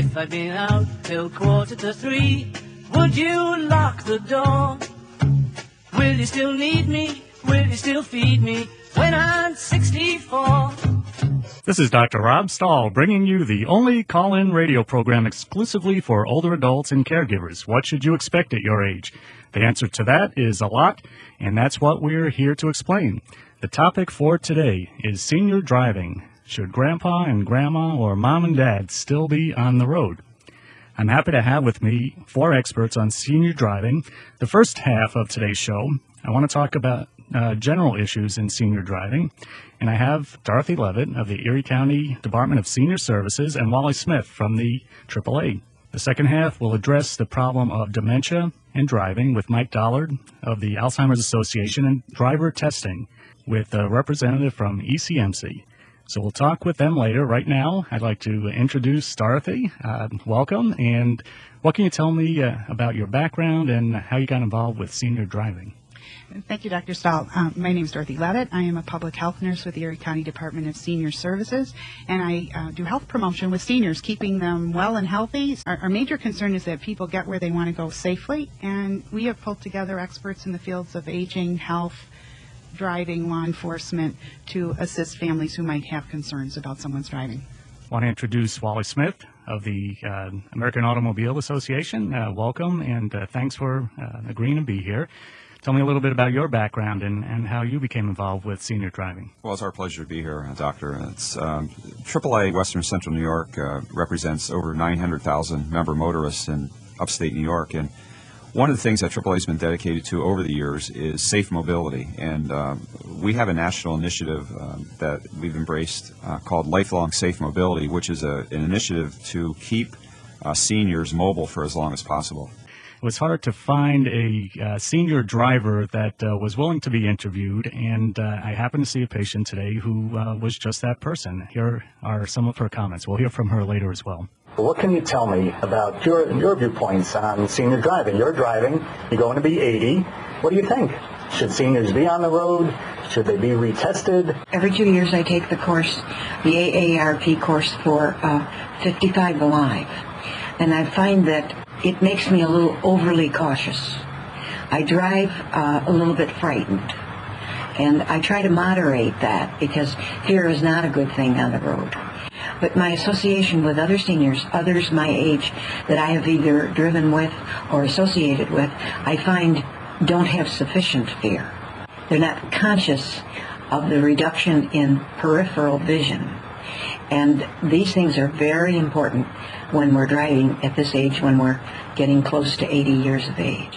If I'd been out till 2:45, would you lock the door? Will you still need me? Will you still feed me when I'm 64? This is Dr. Rob Stahl bringing you the only call-in radio program exclusively for older adults and caregivers. What should you expect at your age? The answer to that is a lot, and that's what we're here to explain. The topic for today is senior driving. Should Grandpa and Grandma or Mom and Dad still be on the road? I'm happy to have with me 4 experts on senior driving. The first half of today's show, I want to talk about general issues in senior driving. And I have Dorothy Levitt of the Erie County Department of Senior Services and Wally Smith from the AAA. The second half will address the problem of dementia and driving with Mike Dollard of the Alzheimer's Association and driver testing with a representative from ECMC. So we'll talk with them later. Right now, I'd like to introduce Dorothy. Welcome. And what can you tell me about your background and how you got involved with senior driving? Thank you, Dr. Stahl. My name is Dorothy Levitt. I am a public health nurse with the Erie County Department of Senior Services, and I do health promotion with seniors, keeping them well and healthy. Our major concern is that people get where they want to go safely, and we have pulled together experts in the fields of aging, health, driving, law enforcement to assist families who might have concerns about someone's driving. I want to introduce Wally Smith of the American Automobile Association. Welcome, and thanks for agreeing to be here. Tell me a little bit about your background and how you became involved with senior driving. Well, it's our pleasure to be here, Doctor. It's AAA Western Central New York represents over 900,000 member motorists in upstate New York, and one of the things that AAA has been dedicated to over the years is safe mobility, and we have a national initiative that we've embraced called Lifelong Safe Mobility, which is an initiative to keep seniors mobile for as long as possible. It was hard to find a senior driver that was willing to be interviewed, and I happened to see a patient today who was just that person. Here are some of her comments. We'll hear from her later as well. What can you tell me about your viewpoints on senior driving? You're driving, you're going to be 80. What do you think? Should seniors be on the road? Should they be retested? Every 2 years I take the course, the AARP course for 55 Alive, and I find that it makes me a little overly cautious. I drive a little bit frightened, and I try to moderate that because fear is not a good thing on the road. But my association with other seniors, others my age that I have either driven with or associated with, I find don't have sufficient fear. They're not conscious of the reduction in peripheral vision. And these things are very important when we're driving at this age, when we're getting close to 80 years of age.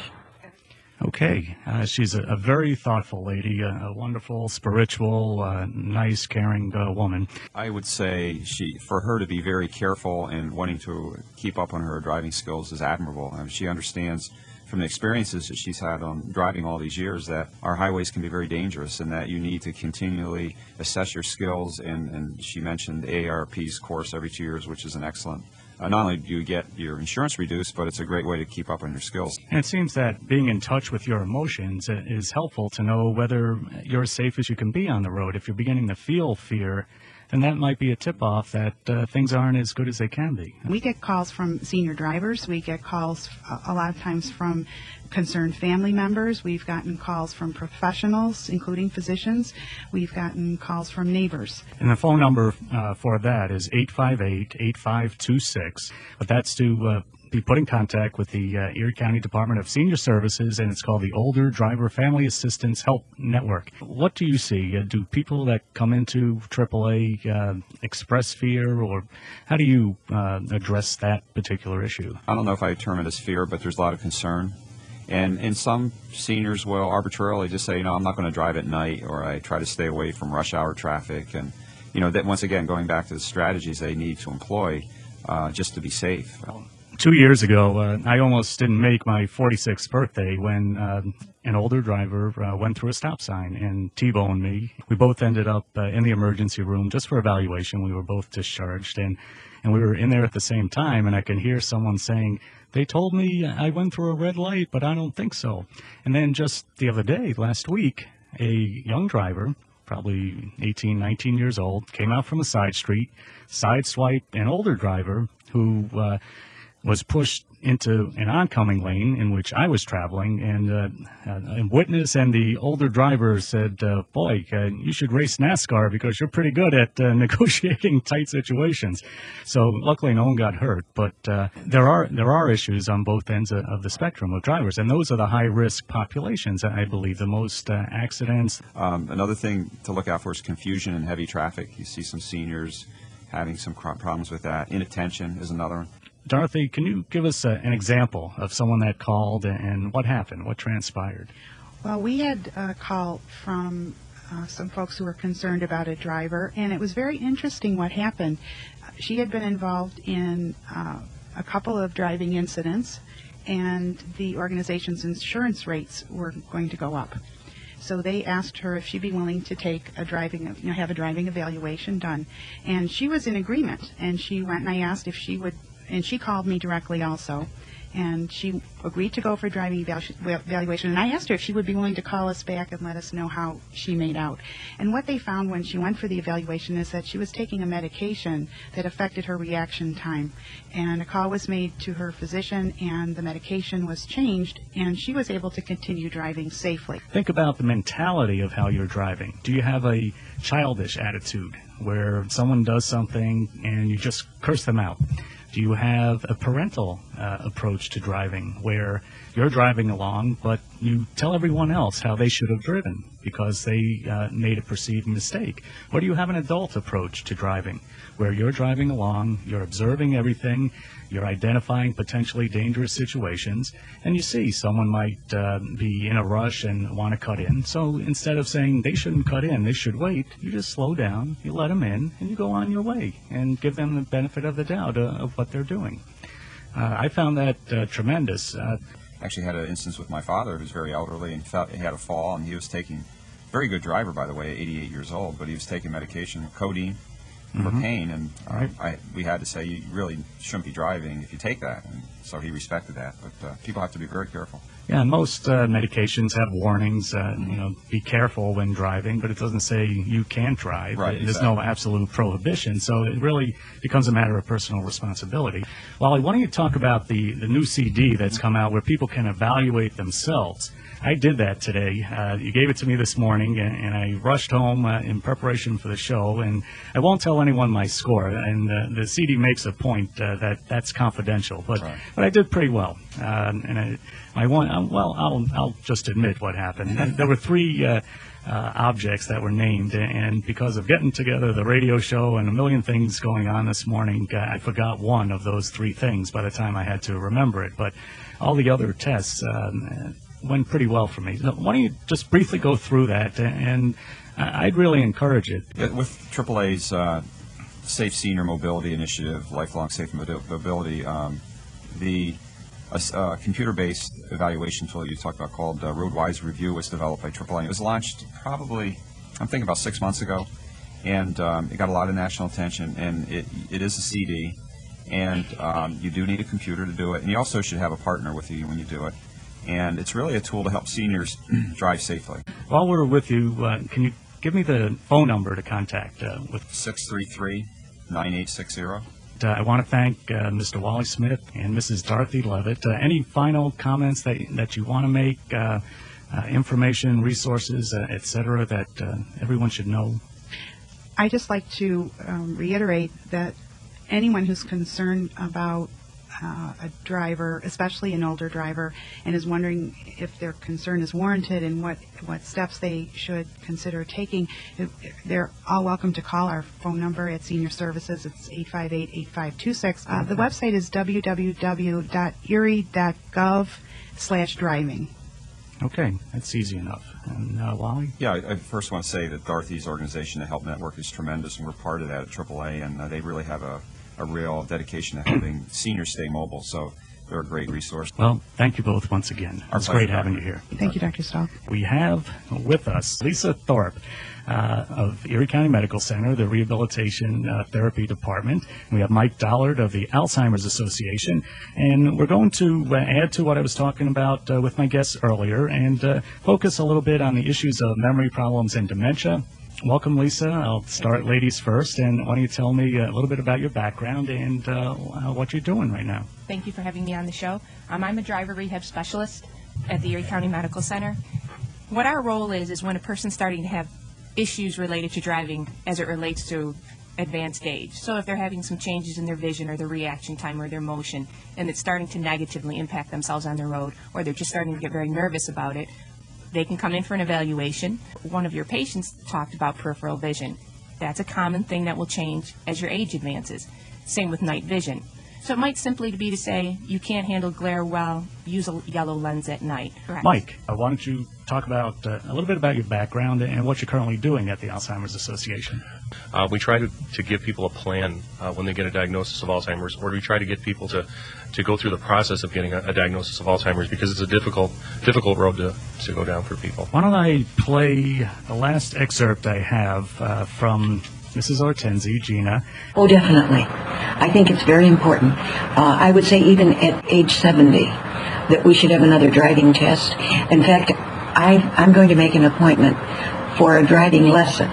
Okay. She's a very thoughtful lady, a wonderful, spiritual, nice, caring woman. I would say for her to be very careful and wanting to keep up on her driving skills is admirable. I mean, she understands from the experiences that she's had on driving all these years that our highways can be very dangerous and that you need to continually assess your skills. And she mentioned AARP's course every 2 years, which is an excellent. Not only do you get your insurance reduced, but it's a great way to keep up on your skills. And it seems that being in touch with your emotions is helpful to know whether you're as safe as you can be on the road. If you're beginning to feel fear, then that might be a tip-off that things aren't as good as they can be. We get calls from senior drivers. We get calls a lot of times from concerned family members. We've gotten calls from professionals, including physicians. We've gotten calls from neighbors. And the phone number for that is 858-8526. But that's to be put in contact with the Erie County Department of Senior Services, and it's called the Older Driver Family Assistance Help Network. What do you see? Do people that come into AAA express fear, or how do you address that particular issue? I don't know if I term it as fear, but there's a lot of concern. And some seniors will arbitrarily just say, I'm not going to drive at night, or I try to stay away from rush hour traffic. And, that once again, going back to the strategies they need to employ just to be safe. 2 years ago, I almost didn't make my 46th birthday when an older driver went through a stop sign and T-boned me. We both ended up in the emergency room just for evaluation. We were both discharged, and we were in there at the same time, and I could hear someone saying, "They told me I went through a red light, but I don't think so." And then just the other day, last week, a young driver, probably 18, 19 years old, came out from a side street, sideswiped an older driver who was pushed into an oncoming lane in which I was traveling, and a witness and the older driver said, boy, you should race NASCAR because you're pretty good at negotiating tight situations. So luckily no one got hurt, but there are issues on both ends of the spectrum of drivers, and those are the high-risk populations, I believe, the most accidents. Another thing to look out for is confusion in heavy traffic. You see some seniors having some problems with that. Inattention is another one. Dorothy, can you give us an example of someone that called and what happened, what transpired? Well, we had a call from some folks who were concerned about a driver, and it was very interesting what happened. She had been involved in a couple of driving incidents, and the organization's insurance rates were going to go up. So they asked her if she'd be willing to take a have a driving evaluation done, and she was in agreement. And she went, and I asked if she would. And she called me directly also, and she agreed to go for a driving evaluation. And I asked her if she would be willing to call us back and let us know how she made out. And what they found when she went for the evaluation is that she was taking a medication that affected her reaction time. And a call was made to her physician, and the medication was changed, and she was able to continue driving safely. Think about the mentality of how you're driving. Do you have a childish attitude where someone does something and you just curse them out? Do you have a parental approach to driving where you're driving along, but you tell everyone else how they should have driven because they made a perceived mistake? Or do you have an adult approach to driving where you're driving along, you're observing everything, you're identifying potentially dangerous situations, and you see someone might be in a rush and want to cut in. So instead of saying they shouldn't cut in, they should wait, you just slow down, you let them in, and you go on your way and give them the benefit of the doubt of what they're doing. I found that tremendous. Actually had an instance with my father who's very elderly and he had a fall, and he was taking, very good driver by the way, 88 years old, but he was taking medication, codeine, for pain, and we had to say you really shouldn't be driving if you take that, and so he respected that. But people have to be very careful. Yeah, and most medications have warnings, be careful when driving, but it doesn't say you can't drive. Right, There's exactly. no absolute prohibition, so it really becomes a matter of personal responsibility. Wally, why don't you talk about the new CD that's come out where people can evaluate themselves? I did that today. You gave it to me this morning, and I rushed home in preparation for the show, and I won't tell anyone my score, and the CD makes a point that's confidential, but I did pretty well. And I'll just admit what happened. There were three objects that were named, and because of getting together the radio show and a million things going on this morning, I forgot one of those three things by the time I had to remember it, but all the other tests went pretty well for me. Why don't you just briefly go through that, and I'd really encourage it. With AAA's Safe Senior Mobility Initiative, Lifelong Safe Mobility, the computer-based evaluation tool you talked about called RoadWise Review was developed by AAA. It was launched probably, I'm thinking about 6 months ago, and it got a lot of national attention, and it is a CD, and you do need a computer to do it, and you also should have a partner with you when you do it. And it's really a tool to help seniors drive safely. While we're with you, can you give me the phone number to contact with 633-9860. I want to thank Mr. Wally Smith and Mrs. Dorothy Levitt. Any final comments that you want to make, information, resources, et cetera, that everyone should know? I just like to reiterate that anyone who's concerned about a driver, especially an older driver, and is wondering if their concern is warranted and what steps they should consider taking, they're all welcome to call our phone number at Senior Services. It's 858-8526. The website is www.erie.gov/driving. Okay, that's easy enough. And Wally? Yeah, I first want to say that Dorothy's organization, the Help Network, is tremendous, and we're part of that at AAA, and they really have a real dedication to helping seniors stay mobile, so they're a great resource. Well, thank you both once again. It's great having you here. Thank you, Dr. Stahl. We have with us Lisa Thorpe of Erie County Medical Center, the Rehabilitation Therapy Department. We have Mike Dollard of the Alzheimer's Association, and we're going to add to what I was talking about with my guests earlier and focus a little bit on the issues of memory problems and dementia, Welcome, Lisa. I'll start ladies first, and why don't you tell me a little bit about your background and what you're doing right now? Thank you for having me on the show. I'm a driver rehab specialist at the Erie County Medical Center. What our role is when a person's starting to have issues related to driving as it relates to advanced age. So if they're having some changes in their vision or their reaction time or their motion, and it's starting to negatively impact themselves on the road, or they're just starting to get very nervous about it, they can come in for an evaluation. One of your patients talked about peripheral vision. That's a common thing that will change as your age advances. Same with night vision. So it might simply be to say you can't handle glare well, use a yellow lens at night. Correct. Mike, why don't you talk about a little bit about your background and what you're currently doing at the Alzheimer's Association? We try to give people a plan when they get a diagnosis of Alzheimer's, or we try to get people to go through the process of getting a diagnosis of Alzheimer's, because it's a difficult road to go down for people. Why don't I play the last excerpt I have from Mrs. Ortenzi, Gina. Oh, definitely. I think it's very important. I would say even at age 70 that we should have another driving test. In fact, I'm going to make an appointment for a driving lesson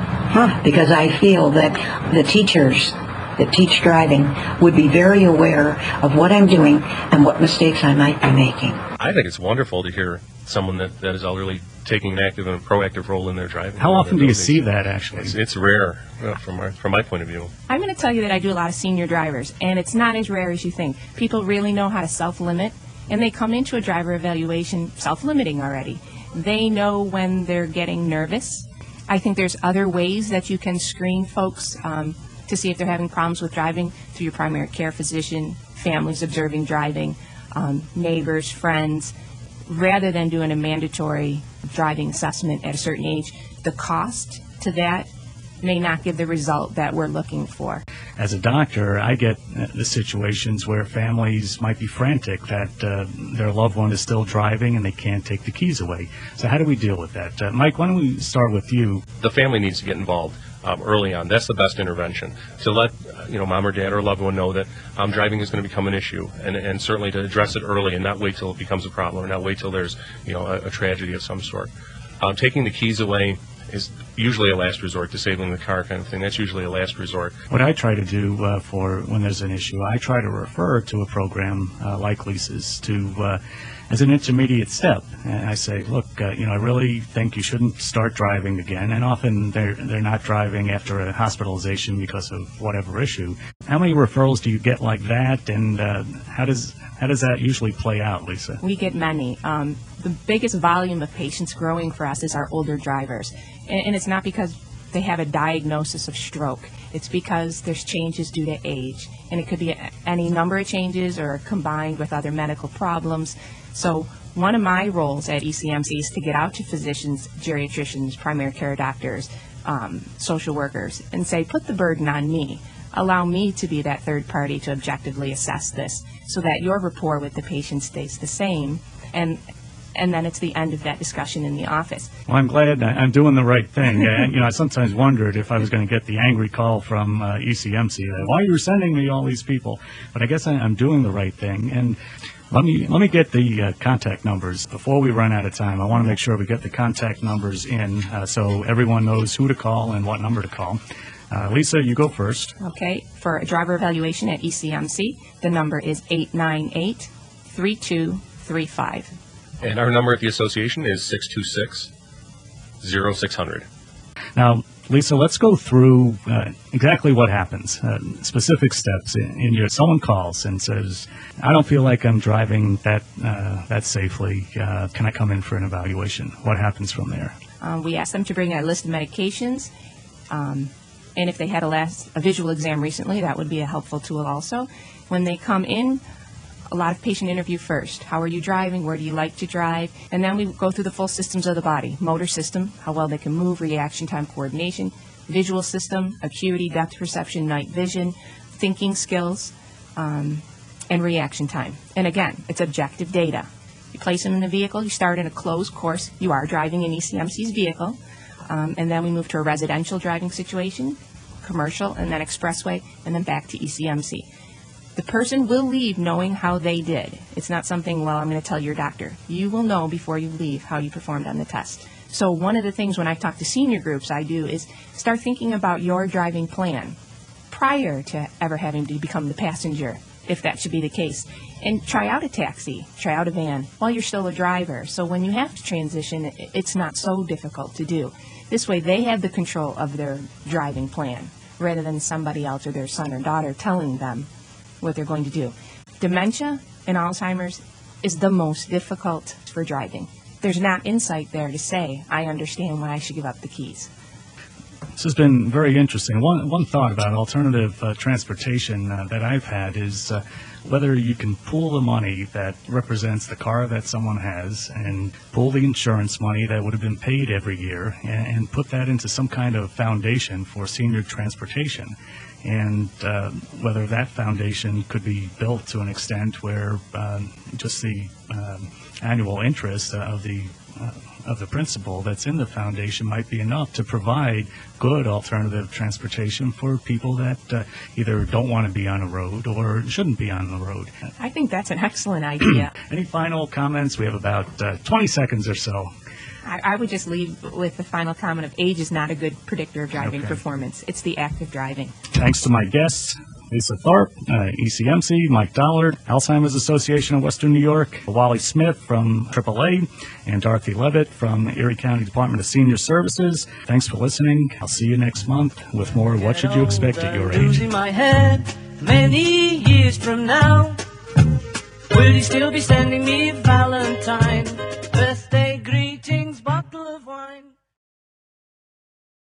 because I feel that the teachers that teach driving would be very aware of what I'm doing and what mistakes I might be making. I think it's wonderful to hear someone that is really taking an active and proactive role in their driving. How often do you see that, actually? It's rare from my point of view. I'm going to tell you that I do a lot of senior drivers, and it's not as rare as you think. People really know how to self-limit, and they come into a driver evaluation self-limiting already. They know when they're getting nervous. I think there's other ways that you can screen folks to see if they're having problems with driving through your primary care physician, families observing driving, neighbors, friends, rather than doing a mandatory driving assessment at a certain age. The cost to that may not give the result that we're looking for. As a doctor, I get the situations where families might be frantic that their loved one is still driving and they can't take the keys away. So how do we deal with that? Mike, why don't we start with you? The family needs to get involved early on. That's the best intervention, to let mom or dad or a loved one know that driving is going to become an issue, and certainly to address it early and not wait till it becomes a problem, or not wait till there's a tragedy of some sort. Taking the keys away is usually a last resort. Disabling the car kind of thing, that's usually a last resort. What I try to do for when there's an issue, I try to refer to a program like Lisa's as an intermediate step. And I say, look, I really think you shouldn't start driving again. And often they're not driving after a hospitalization because of whatever issue. How many referrals do you get like that, and how does that usually play out, Lisa? We get many. The biggest volume of patients growing for us is our older drivers. And it's not because they have a diagnosis of stroke. It's because there's changes due to age. And it could be any number of changes or combined with other medical problems. So one of my roles at ECMC is to get out to physicians, geriatricians, primary care doctors, social workers, and say, put the burden on me. Allow me to be that third party to objectively assess this so that your rapport with the patient stays the same, and then it's the end of that discussion in the office. Well, I'm glad I'm doing the right thing. I sometimes wondered if I was going to get the angry call from ECMC, why are you sending me all these people? But I guess I'm doing the right thing. And let me get the contact numbers before we run out of time. I want to make sure we get the contact numbers in so everyone knows who to call and what number to call. Lisa, you go first. Okay. For a driver evaluation at ECMC, the number is 898-3235. And our number at the association is 626-0600. Now, Lisa, let's go through exactly what happens, specific steps. Someone calls and says, I don't feel like I'm driving that safely. Can I come in for an evaluation? What happens from there? We ask them to bring a list of medications. And if they had a visual exam recently, that would be a helpful tool also. When they come in, a lot of patient interview first. How are you driving? Where do you like to drive? And then we go through the full systems of the body. Motor system, how well they can move, reaction time, coordination. Visual system, acuity, depth perception, night vision, thinking skills, and reaction time. And again, it's objective data. You place them in a vehicle, you start in a closed course. You are driving in ECMC's vehicle. And then we move to a residential driving situation, commercial, and then expressway, and then back to ECMC. The person will leave knowing how they did. It's not something, well, I'm going to tell your doctor. You will know before you leave how you performed on the test. So one of the things when I talk to senior groups I do is start thinking about your driving plan prior to ever having to become the passenger, if that should be the case. And try out a taxi, try out a van while you're still a driver. So when you have to transition, it's not so difficult to do. This way they have the control of their driving plan rather than somebody else or their son or daughter telling them what they're going to do. Dementia and Alzheimer's is the most difficult for driving. There's not insight there to say, I understand why I should give up the keys. This has been very interesting. One thought about alternative transportation that I've had is whether you can pool the money that represents the car that someone has and pool the insurance money that would have been paid every year and put that into some kind of foundation for senior transportation. And whether that foundation could be built to an extent where just the annual interest of the principal that's in the foundation might be enough to provide good alternative transportation for people that either don't want to be on a road or shouldn't be on the road. I think that's an excellent idea. Any final comments? We have about 20 seconds or so. I would just leave with the final comment of age is not a good predictor of driving Okay. performance. It's the act of driving. Thanks to my guests, Lisa Thorpe, ECMC, Mike Dollard, Alzheimer's Association of Western New York, Wally Smith from AAA, and Dorothy Levitt from Erie County Department of Senior Services. Thanks for listening. I'll see you next month with more What Should You Expect at Your Age. Losing my head many years from now. Will you still be sending me Valentine?